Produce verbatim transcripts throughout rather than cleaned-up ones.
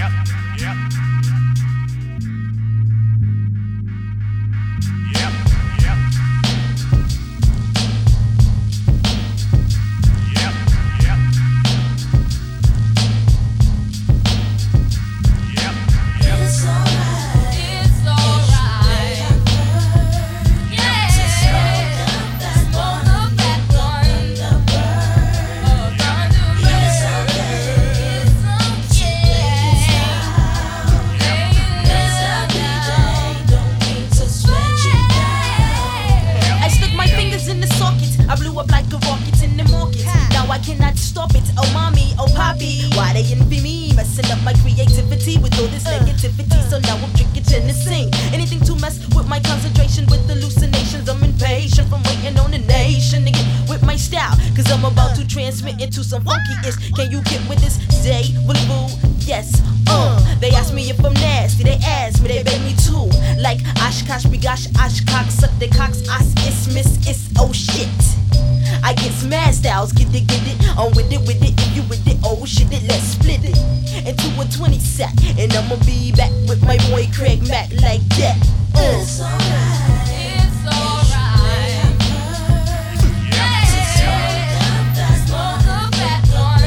Why they envy me, messing up my creativity with all this negativity. So now I'm drinking Genesee. Anything to mess with my concentration, with hallucinations. I'm impatient from waiting on the nation to get with my style, cause I'm about to transmit into some funky-ish. Can you get with this? Say, with boo, yes, uh They ask me if I'm nasty, they ask me, they beg me too. Like Oshkosh, Bigosh, Oshkosh, suck the cocks, Os, is, miss, is, oh shit. I get smash styles, get it, get it, I'm with it, with it, if you with it, oh shit it, let's split it into a twenty set, and I'ma be back with my boy Craig Mack like that. Uh. It's alright, it's alright. Yeah, smoke a fat one.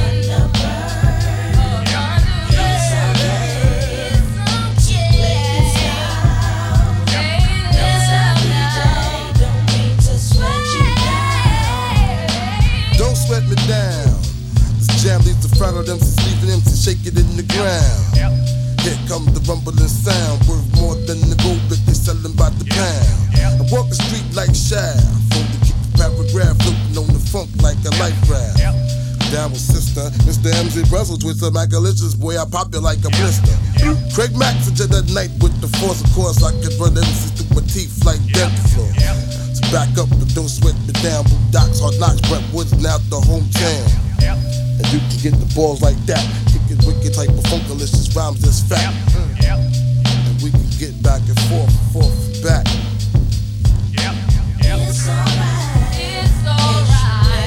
Don't sweat me down. This jam leaves the front of them, leaving them to shake it in the ground. Yep. Here comes the rumbling sound, worth more than the gold that they selling by the pound. Yep. I walk the street like Shaft, from to keep the paragraph floating on the funk like a life raft. Yep. Down with sister, Mister M Z Brussels with some Macalicious, boy I pop you like a blister. Yep. Craig Mack said that night with the force, of course I could run M Cs through my teeth like yep. dental floor. Yep. Back up, but don't sweat me down. Blue Docks, Hard Knocks, Brentwood's now the hometown. Yep. And you can get the balls like that. Kicking wicked type of funkalicious rhymes that's fat. Yep. And we can get back and forth, forth and back. Yep. Yep. It's alright. It's alright.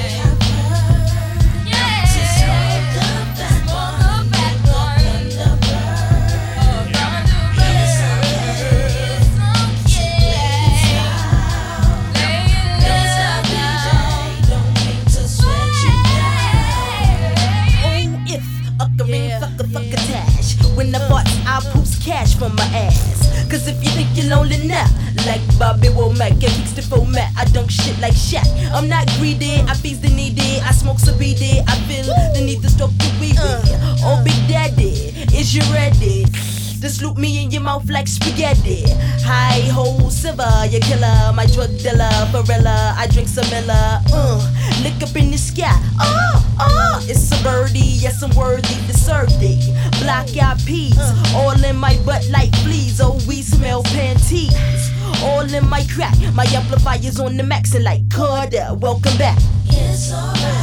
When I bought, I poops cash from my ass. Cause if you think you're lonely now, like Bobby Womack, get fixed the format. I dunk shit like Shaq. I'm not greedy, I feast the needy. I smoke some B D, I feel the need to stroke the wee wee. Oh Big Daddy, is you ready? To sloop me in your mouth like spaghetti. Hi ho, Silver, you killer, my drug dealer, Barilla, I drink some Miller. Uh, look up in the sky, oh, oh, it's a birdie, yes I'm worthy to serve thee. Black eyed peas, all in my butt like fleas. Oh, we smell panties, all in my crack. My amplifier's on the max and like Carter, welcome back. It's alright.